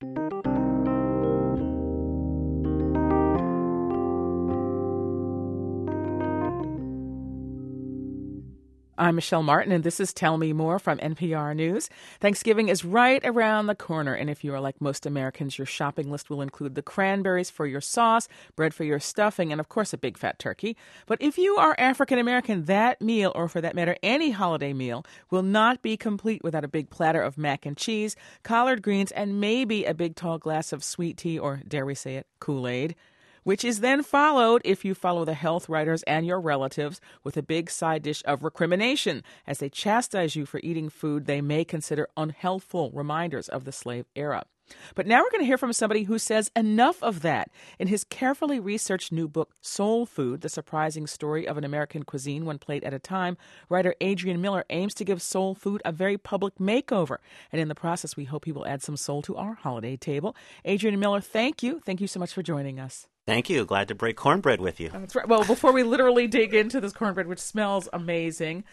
I'm Michelle Martin, and this is Tell Me More from NPR News. Thanksgiving is right around the corner, and if you are like most Americans, your shopping list will include the cranberries for your sauce, bread for your stuffing, and of course a big fat turkey. But if you are African American, that meal, or for that matter any holiday meal, will not be complete without a big platter of mac and cheese, collard greens, and maybe a big tall glass of sweet tea, or dare we say it, Kool-Aid, which is then followed, if you follow the health writers and your relatives, with a big side dish of recrimination as they chastise you for eating food they may consider unhealthful reminders of the slave era. But now we're going to hear from somebody who says enough of that. In his carefully researched new book, Soul Food, The Surprising Story of an American Cuisine One Plate at a Time, writer Adrian Miller aims to give soul food a very public makeover. And in the process, we hope he will add some soul to our holiday table. Adrian Miller, thank you. Thank you so much for joining us. Thank you. Glad to break cornbread with you. That's right. Well, before we literally dig into this cornbread, which smells amazing,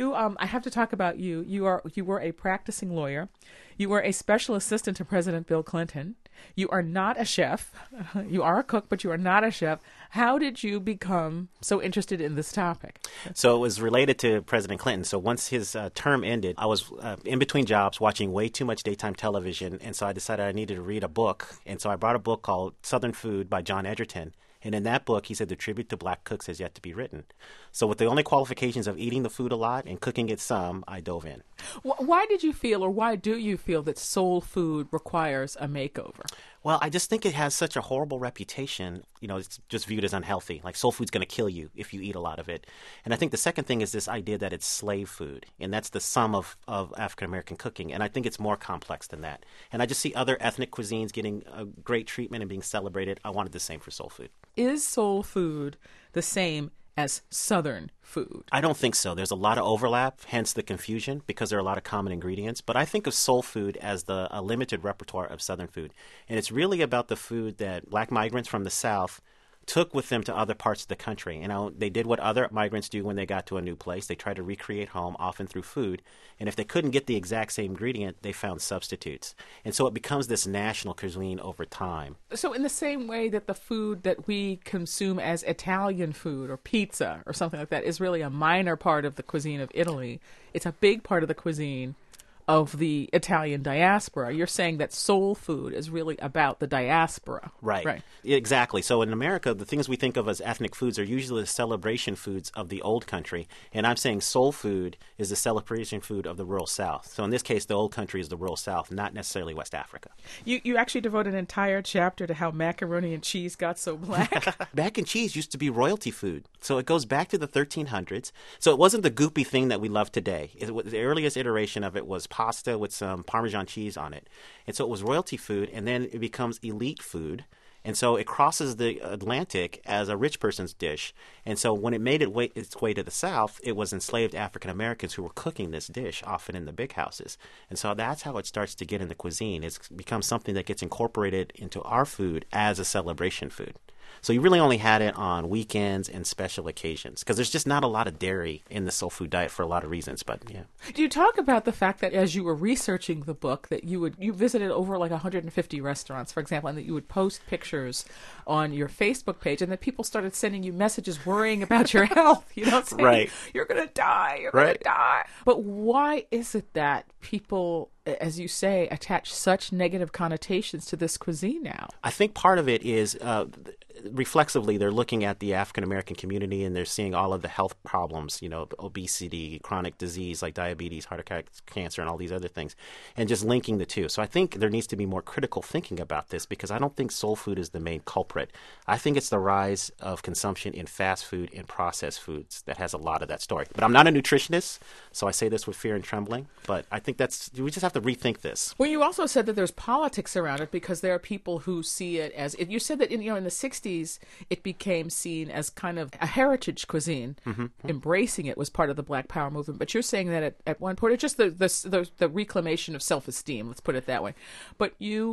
I have to talk about you. You were a practicing lawyer. You were a special assistant to President Bill Clinton. You are not a chef. You are a cook, but you are not a chef. How did you become so interested in this topic? So it was related to President Clinton. So once his term ended, I was in between jobs watching way too much daytime television. And so I decided I needed to read a book. And so I brought a book called Southern Food by John Edgerton. And in that book, he said the tribute to black cooks has yet to be written. So with the only qualifications of eating the food a lot and cooking it some, I dove in. Why did you feel, or why do you feel, that soul food requires a makeover? Well, I just think it has such a horrible reputation. You know, it's just viewed as unhealthy. Like soul food's going to kill you if you eat a lot of it. And I think the second thing is this idea that it's slave food. And that's the sum of African-American cooking. And I think it's more complex than that. And I just see other ethnic cuisines getting a great treatment and being celebrated. I wanted the same for soul food. Is soul food the same as Southern food? I don't think so. There's a lot of overlap, hence the confusion, because there are a lot of common ingredients. But I think of soul food as a limited repertoire of Southern food. And it's really about the food that black migrants from the South took with them to other parts of the country. You know, they did what other migrants do when they got to a new place. They tried to recreate home, often through food. And if they couldn't get the exact same ingredient, they found substitutes. And so it becomes this national cuisine over time. So in the same way that the food that we consume as Italian food or pizza or something like that is really a minor part of the cuisine of Italy, it's a big part of the cuisine of the Italian diaspora. You're saying that soul food is really about the diaspora. Right. Exactly. So in America, the things we think of as ethnic foods are usually the celebration foods of the old country. And I'm saying soul food is the celebration food of the rural South. So in this case, the old country is the rural South, not necessarily West Africa. You actually devote an entire chapter to how macaroni and cheese got so black. Mac and cheese used to be royalty food. So it goes back to the 1300s. So it wasn't the goopy thing that we love today. The earliest iteration of it was pasta with some Parmesan cheese on it. And so it was royalty food, and then it becomes elite food. And so it crosses the Atlantic as a rich person's dish. And so when it made its way to the South, it was enslaved African Americans who were cooking this dish, often in the big houses. And so that's how it starts to get in the cuisine. It becomes something that gets incorporated into our food as a celebration food. So you really only had it on weekends and special occasions because there's just not a lot of dairy in the soul food diet for a lot of reasons. But yeah. Do you talk about the fact that as you were researching the book that you visited over like 150 restaurants, for example, and that you would post pictures on your Facebook page, and that people started sending you messages worrying about your health, saying, right, you're going to die, you're going to die. But why is it that people, as you say, attach such negative connotations to this cuisine now? I think part of it is reflexively they're looking at the African American community and they're seeing all of the health problems, obesity, chronic disease like diabetes, heart attack, cancer, and all these other things, and just linking the two. So I think there needs to be more critical thinking about this because I don't think soul food is the main culprit. I think it's the rise of consumption in fast food and processed foods that has a lot of that story. But I'm not a nutritionist, so I say this with fear and trembling, but I think we just have to rethink this. Well, you also said that there's politics around it because there are people who see it as, you said that in the 60s, it became seen as kind of a heritage cuisine. Mm-hmm. Embracing it was part of the Black Power movement. But you're saying that at one point, it's just the reclamation of self-esteem, let's put it that way. But you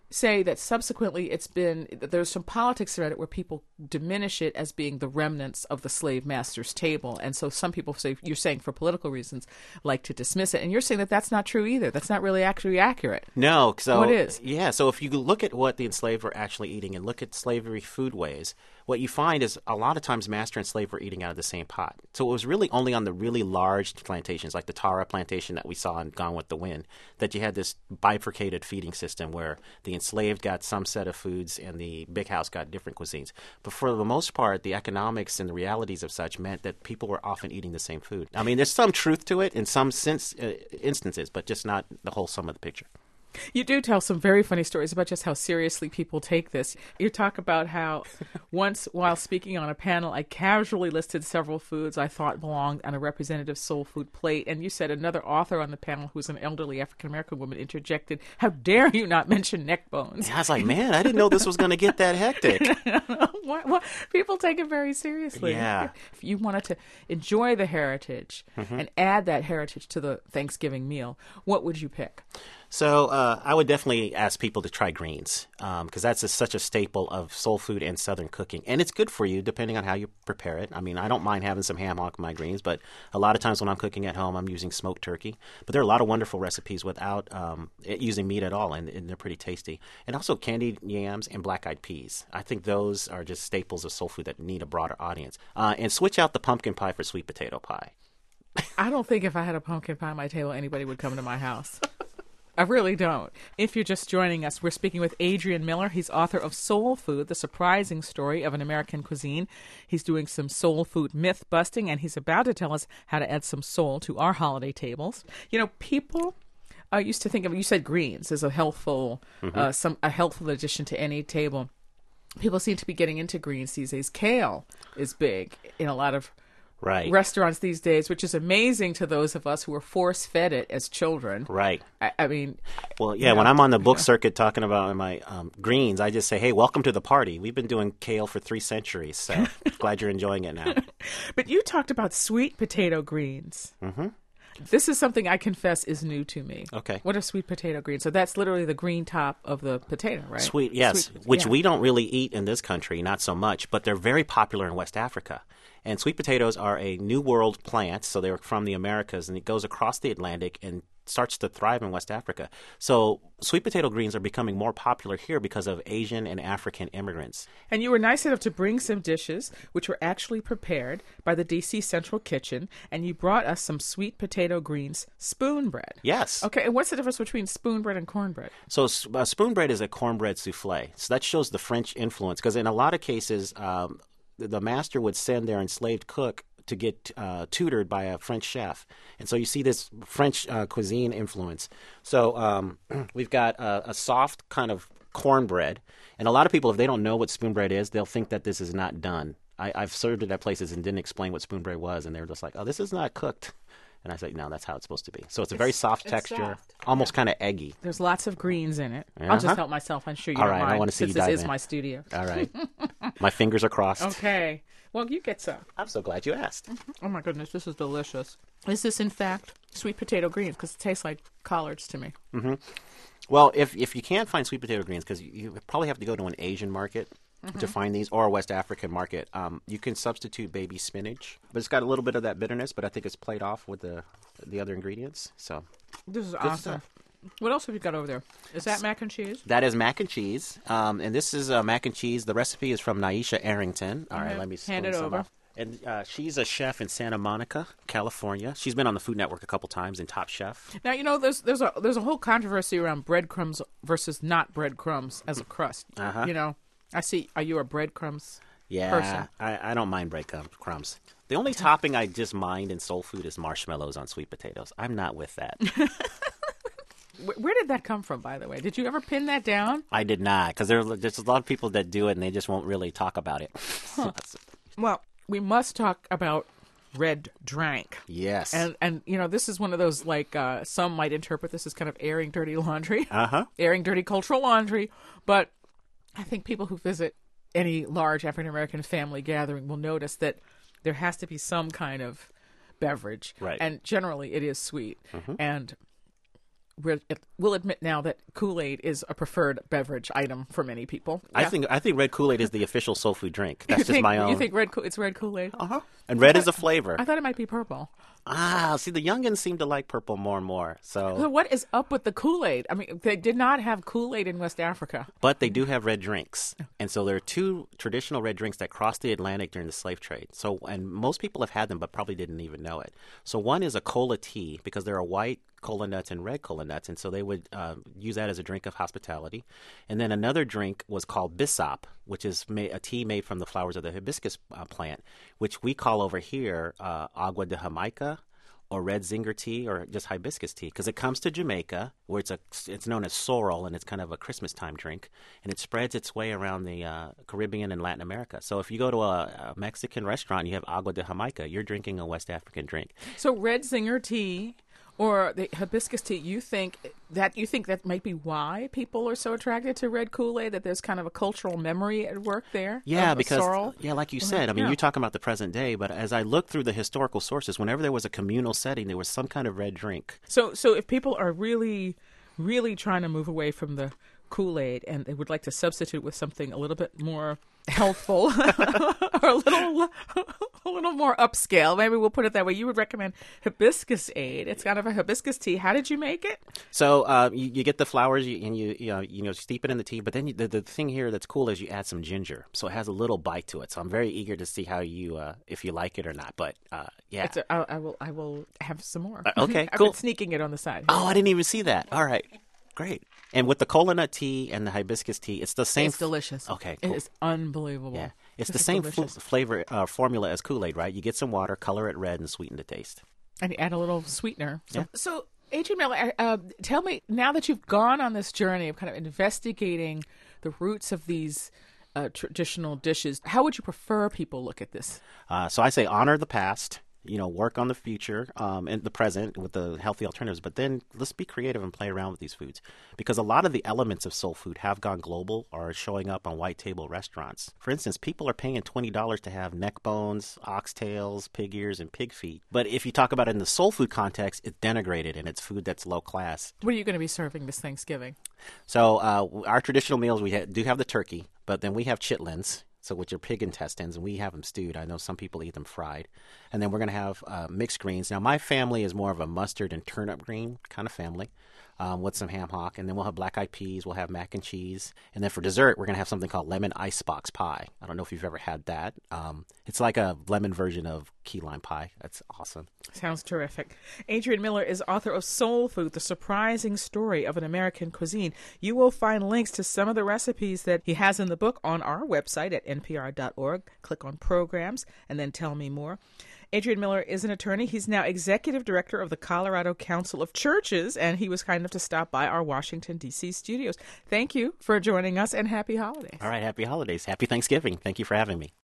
say that subsequently there's some politics around it where people diminish it as being the remnants of the slave master's table. And so some people say, you're saying for political reasons, like to dismiss it. And you're saying that that's not true either. That's not really actually accurate. No. So, what is? Yeah. So if you look at what the enslaved were actually eating and look at slavery foodways, what you find is a lot of times master and slave were eating out of the same pot. So it was really only on the really large plantations, like the Tara plantation that we saw in Gone with the Wind, that you had this bifurcated feeding system where the enslaved got some set of foods and the big house got different cuisines. But for the most part, the economics and the realities of such meant that people were often eating the same food. I mean, there's some truth to it in some instances, but just not the whole sum of the picture. You do tell some very funny stories about just how seriously people take this. You talk about how once, while speaking on a panel, I casually listed several foods I thought belonged on a representative soul food plate. And you said another author on the panel, who's an elderly African-American woman, interjected, "How dare you not mention neck bones?" Yeah, I was like, man, I didn't know this was going to get that hectic. What? People take it very seriously. Yeah. If you wanted to enjoy the heritage and add that heritage to the Thanksgiving meal, what would you pick? So I would definitely ask people to try greens because that's such a staple of soul food and Southern cooking. And it's good for you depending on how you prepare it. I mean, I don't mind having some ham hock in my greens, but a lot of times when I'm cooking at home, I'm using smoked turkey. But there are a lot of wonderful recipes without using meat at all, and they're pretty tasty. And also candied yams and black-eyed peas. I think those are just staples of soul food that need a broader audience. And switch out the pumpkin pie for sweet potato pie. I don't think if I had a pumpkin pie on my table, anybody would come to my house. I really don't. If you're just joining us, we're speaking with Adrian Miller. He's author of Soul Food, The Surprising Story of an American Cuisine. He's doing some soul food myth busting, and he's about to tell us how to add some soul to our holiday tables. You know, people used to think of, you said greens as a healthful, a healthful addition to any table. People seem to be getting into greens these days. Kale is big in a lot of restaurants these days, which is amazing to those of us who were force-fed it as children. Right. I mean... Well, yeah, when I'm on the book circuit talking about my greens, I just say, hey, welcome to the party. We've been doing kale for 3 centuries, so glad you're enjoying it now. But you talked about sweet potato greens. Mm-hmm. This is something I confess is new to me. Okay. What are sweet potato greens? So that's literally the green top of the potato, right? Sweet, yes, which we don't really eat in this country, not so much, but they're very popular in West Africa. And sweet potatoes are a New World plant, so they're from the Americas, and it goes across the Atlantic and starts to thrive in West Africa. So sweet potato greens are becoming more popular here because of Asian and African immigrants. And you were nice enough to bring some dishes which were actually prepared by the DC Central Kitchen, and you brought us some sweet potato greens spoon bread. Yes. Okay, and what's the difference between spoon bread and cornbread? So spoon bread is a cornbread souffle. So that shows the French influence, because in a lot of cases, the master would send their enslaved cook to get tutored by a French chef. And so you see this French cuisine influence. So we've got a soft kind of cornbread. And a lot of people, if they don't know what spoon bread is, they'll think that this is not done. I've served it at places and didn't explain what spoon bread was, and they were just like, oh, this is not cooked. And I said, no, that's how it's supposed to be. So it's a very soft texture, soft. almost kind of eggy. There's lots of greens in it. I'll just help myself. I'm sure you don't mind. I want to see you dive in. This is my studio. All right. My fingers are crossed. Okay. Well, you get some. I'm so glad you asked. Oh, my goodness. This is delicious. Is this, in fact, sweet potato greens? Because it tastes like collards to me. Mm-hmm. Well, if you can't find sweet potato greens, because you probably have to go to an Asian market to find these, or a West African market, you can substitute baby spinach. But it's got a little bit of that bitterness, but I think it's played off with the other ingredients. So this is awesome. Stuff. What else have you got over there? Is that mac and cheese? That is mac and cheese. And this is mac and cheese. The recipe is from Naisha Arrington. All right, let me hand it over. And she's a chef in Santa Monica, California. She's been on the Food Network a couple times in Top Chef. Now, you know, there's a whole controversy around breadcrumbs versus not breadcrumbs as a crust. Uh-huh. You know, I see. Are you a breadcrumbs person? Yeah, I don't mind breadcrumbs. The only topping I just mind in soul food is marshmallows on sweet potatoes. I'm not with that. Where did that come from, by the way? Did you ever pin that down? I did not, because there's a lot of people that do it, and they just won't really talk about it. Huh. Well, we must talk about red drank. Yes. And you know, this is one of those, like, some might interpret this as kind of airing dirty laundry. Uh-huh. Airing dirty cultural laundry. But I think people who visit any large African-American family gathering will notice that there has to be some kind of beverage. Right. And generally it is sweet. Mm-hmm. And we'll admit now that Kool-Aid is a preferred beverage item for many people. I Yeah. think red Kool-Aid is the official soul food drink. That's just my own. You think it's red Kool-Aid? Uh-huh. And red is a flavor. I thought it might be purple. See, the youngins seem to like purple more and more. So So, what is up with the Kool-Aid? I mean, they did not have Kool-Aid in West Africa. but they do have red drinks. And so there are two traditional red drinks that crossed the Atlantic during the slave trade. So, and most people have had them, but probably didn't even know it. So one is a cola tea, because there are white cola nuts and red cola nuts, and so they would use that as a drink of hospitality. And then another drink was called bissap, which is a tea made from the flowers of the hibiscus plant, which we call over here agua de Jamaica, or red zinger tea, or just hibiscus tea, because it comes to Jamaica, where it's known as sorrel, and it's kind of a Christmas time drink, and it spreads its way around the Caribbean and Latin America. So if you go to a Mexican restaurant, you have agua de Jamaica, you're drinking a West African drink. So red zinger tea or the hibiscus tea, you think that might be why people are so attracted to red Kool-Aid, that there's kind of a cultural memory at work there? Yeah, of because sorrel? like you said, I mean, Yeah. you're talking about the present day, but as I look through the historical sources, whenever there was a communal setting, there was some kind of red drink. So if people are really, really trying to move away from the Kool-Aid and they would like to substitute with something a little bit more healthful or a little more upscale, maybe we'll put it that way, you would recommend hibiscus aid. It's kind of a hibiscus tea. How did you make it? So you get the flowers and you steep it in the tea, but then the thing here that's cool is you add some ginger, so it has a little bite to it. So I'm very eager to see how you if you like it or not. But yeah. I will have some more. Okay, I've cool. been sneaking it on the side. Oh, I didn't even see that. All right. Great. And with the cola nut tea and the hibiscus tea, it's the same. It's delicious. Okay, It cool. is unbelievable. Yeah, it's This the is same delicious. flavor formula as Kool-Aid, right? You get some water, color it red, and sweeten the taste. And you add a little sweetener. Yeah. So Adrian Miller, tell me, now that you've gone on this journey of kind of investigating the roots of these traditional dishes, how would you prefer people look at this? So I say honor the past, work on the future and the present with the healthy alternatives, but then let's be creative and play around with these foods, because a lot of the elements of soul food have gone global or are showing up on white table restaurants. For instance, people are paying $20 to have neck bones, oxtails, pig ears, and pig feet. But if you talk about it in the soul food context, it's denigrated and it's food that's low class. What are you going to be serving this Thanksgiving? So our traditional meals, we do have the turkey, but then we have chitlins, so which are pig intestines, and we have them stewed. I know some people eat them fried. And then we're going to have mixed greens. Now, my family is more of a mustard and turnip green kind of family with some ham hock. And then we'll have black-eyed peas. We'll have mac and cheese. And then for dessert, we're going to have something called lemon icebox pie. I don't know if you've ever had that. It's like a lemon version of key lime pie. That's awesome. Sounds terrific. Adrian Miller is author of Soul Food, The Surprising Story of an American Cuisine. You will find links to some of the recipes that he has in the book on our website at npr.org. Click on Programs and then Tell Me More. Adrian Miller is an attorney. He's now executive director of the Colorado Council of Churches, and he was kind enough to stop by our Washington, D.C. studios. Thank you for joining us, and happy holidays. All right, happy holidays. Happy Thanksgiving. Thank you for having me.